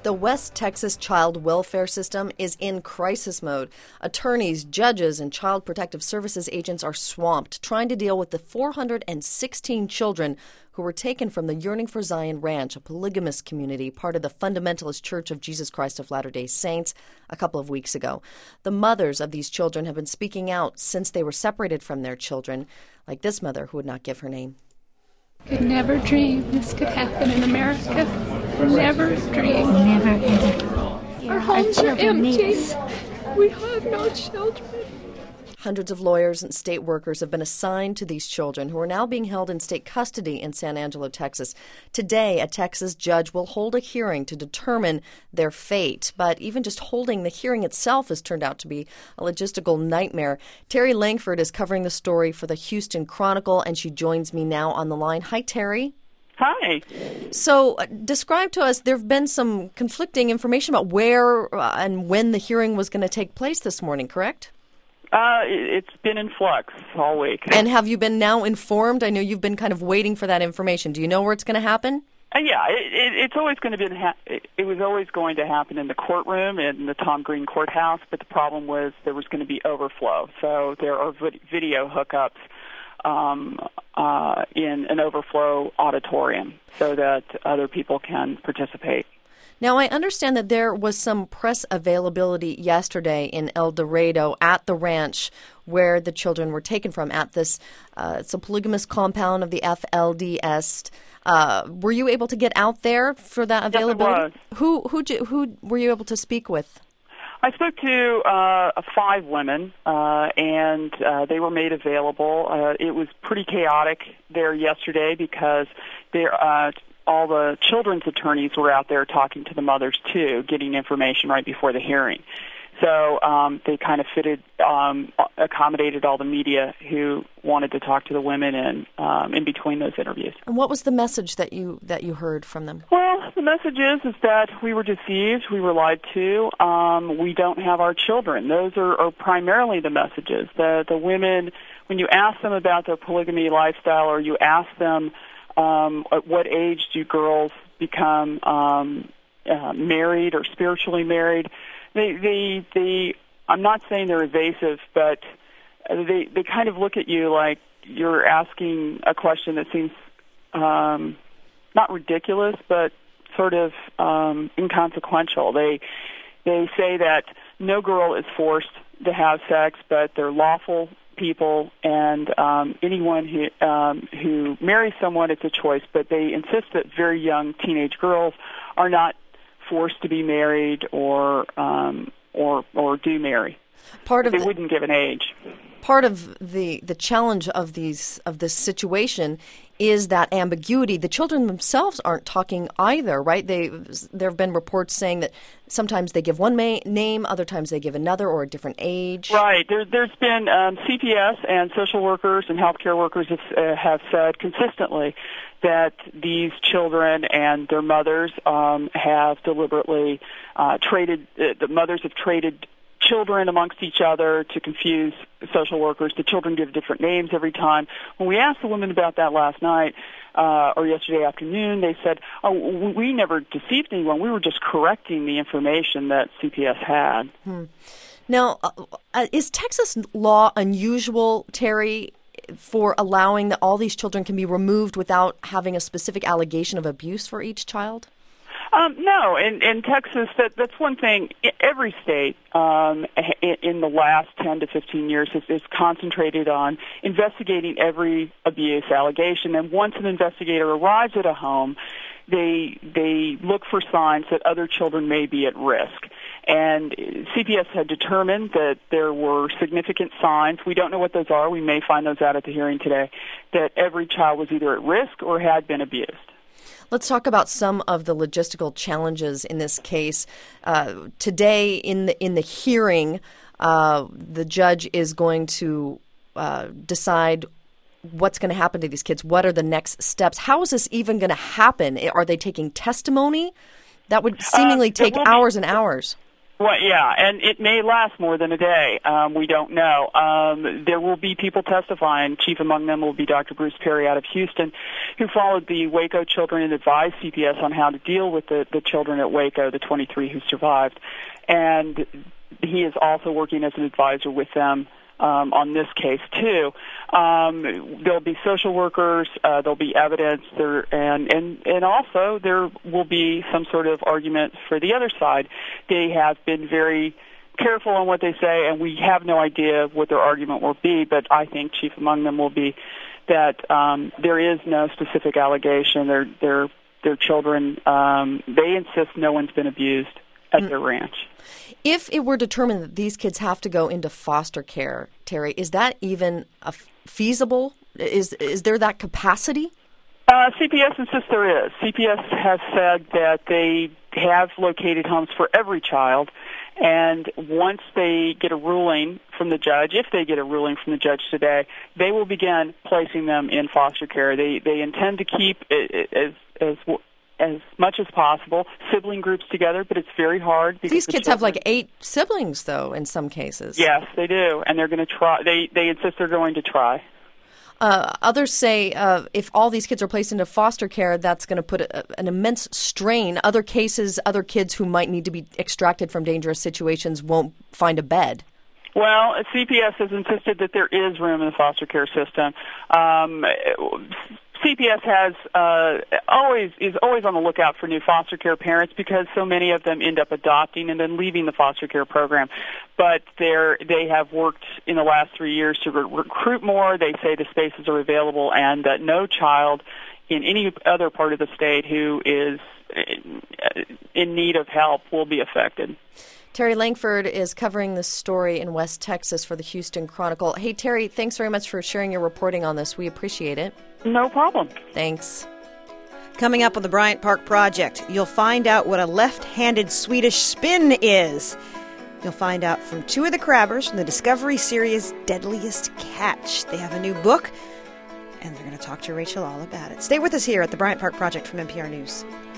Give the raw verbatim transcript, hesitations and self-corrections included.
The West Texas child welfare system is in crisis mode. Attorneys, judges, and child protective services agents are swamped trying to deal with the four hundred sixteen children who were taken from the Yearning for Zion Ranch, a polygamous community, part of the Fundamentalist Church of Jesus Christ of Latter-day Saints, a couple of weeks ago. The mothers of these children have been speaking out since they were separated from their children, like this mother who would not give her name. Could never dream this could happen in America. Never dream. Never ever. Our homes are empty. We have no children. Hundreds of lawyers and state workers have been assigned to these children who are now being held in state custody in San Angelo, Texas. Today, a Texas judge will hold a hearing to determine their fate. But even just holding the hearing itself has turned out to be a logistical nightmare. Terry Langford is covering the story for the Houston Chronicle, and she joins me now on the line. Hi, Terry. Hi. So uh, describe to us, there have been some conflicting information about where uh, and when the hearing was going to take place this morning, correct? Uh, it's been in flux all week. And have you been now informed? I know you've been kind of waiting for that information. Do you know where it's going to happen? Uh, yeah, it, it, it's always going to be. Ha- it, it was always going to happen in the courtroom in the Tom Green Courthouse. But the problem was there was going to be overflow. So there are vid- video hookups um, uh, in an overflow auditorium so that other people can participate. Now, I understand that there was some press availability yesterday in El Dorado at the ranch where the children were taken from at this, uh, it's a polygamous compound of the F L D S. Uh, were you able to get out there for that availability? Yes, I was. Who, who, who were you able to speak with? I spoke to uh, five women, uh, and uh, they were made available. Uh, it was pretty chaotic there yesterday because there uh all the children's attorneys were out there talking to the mothers, too, getting information right before the hearing. So um, they kind of fitted, um, accommodated all the media who wanted to talk to the women in, um, in between those interviews. And what was the message that you that you heard from them? Well, the message is, is that we were deceived, we were lied to, um, we don't have our children. Those are, are primarily the messages. The, the women, when you ask them about their polygamy lifestyle or you ask them, Um, at what age do girls become um, uh, married or spiritually married? They, they, they. I'm not saying they're evasive, but they, they kind of look at you like you're asking a question that seems um, not ridiculous, but sort of um, inconsequential. They, they say that no girl is forced to have sex, but they're lawful people, and um, anyone who um, who marries someone, it's a choice. But they insist that very young teenage girls are not forced to be married or um, or or do marry. Part of they the, wouldn't give an age. Part of the the challenge of these of this situation is that ambiguity. The children themselves aren't talking either, right? They there have been reports saying that sometimes they give one ma- name, other times they give another or a different age. Right. There, there's been um, C P S and social workers and healthcare workers have, uh, have said consistently that these children and their mothers um, have deliberately uh, traded. Uh, the mothers have traded children amongst each other to confuse social workers. The children give different names every time. When we asked the women about that last night uh, or yesterday afternoon, they said, oh, we never deceived anyone. We were just correcting the information that C P S had. Hmm. Now, uh, is Texas law unusual, Terry, for allowing that all these children can be removed without having a specific allegation of abuse for each child? Um, no, in, in Texas, that, that's one thing. Every state um, in, in the last ten to fifteen years has, is concentrated on investigating every abuse allegation. And once an investigator arrives at a home, they they look for signs that other children may be at risk. And C P S had determined that there were significant signs. We don't know what those are. We may find those out at the hearing today, that every child was either at risk or had been abused. Let's talk about some of the logistical challenges in this case. Uh, today, in the in the hearing, uh, the judge is going to uh, decide what's going to happen to these kids. What are the next steps? How is this even going to happen? Are they taking testimony? That would seemingly uh, take be, hours and hours. Well, yeah, and it may last more than a day. Um, we don't know. Um, there will be people testifying. Chief among them will be Doctor Bruce Perry out of Houston, who followed the Waco children and advised C P S on how to deal with the, the children at Waco, the twenty-three who survived. And he is also working as an advisor with them Um, on this case too. Um, there'll be social workers, uh, there'll be evidence, there, and, and, and also there will be some sort of argument for the other side. They have been very careful on what they say, and we have no idea what their argument will be, but I think chief among them will be that um, there is no specific allegation. Their, their, their children, um, they insist no one's been abused at mm. their ranch. If it were determined that these kids have to go into foster care, Terry, is that even a feasible? Is is there that capacity? Uh, C P S insists there is. C P S has said that they have located homes for every child, and once they get a ruling from the judge, if they get a ruling from the judge today, they will begin placing them in foster care. They they intend to keep it as as as much as possible sibling groups together, but it's very hard. Because These the kids children, have like eight siblings, though, in some cases. Yes, they do, and they're going to try. They they insist they're going to try. Uh, others say uh, if all these kids are placed into foster care, that's going to put a, an immense strain. Other cases, other kids who might need to be extracted from dangerous situations won't find a bed. Well, C P S has insisted that there is room in the foster care system. Um, C P S has uh, always is always on the lookout for new foster care parents because so many of them end up adopting and then leaving the foster care program. But they're they have worked in the last three years to re- recruit more. They say the spaces are available and that no child in any other part of the state who is in need of help will be affected. Terry Langford is covering this story in West Texas for the Houston Chronicle. Hey, Terry, thanks very much for sharing your reporting on this. We appreciate it. No problem. Thanks. Coming up on the Bryant Park Project, you'll find out what a left-handed Swedish spin is. You'll find out from two of the crabbers from the Discovery series Deadliest Catch. They have a new book, and they're going to talk to Rachel all about it. Stay with us here at the Bryant Park Project from N P R News.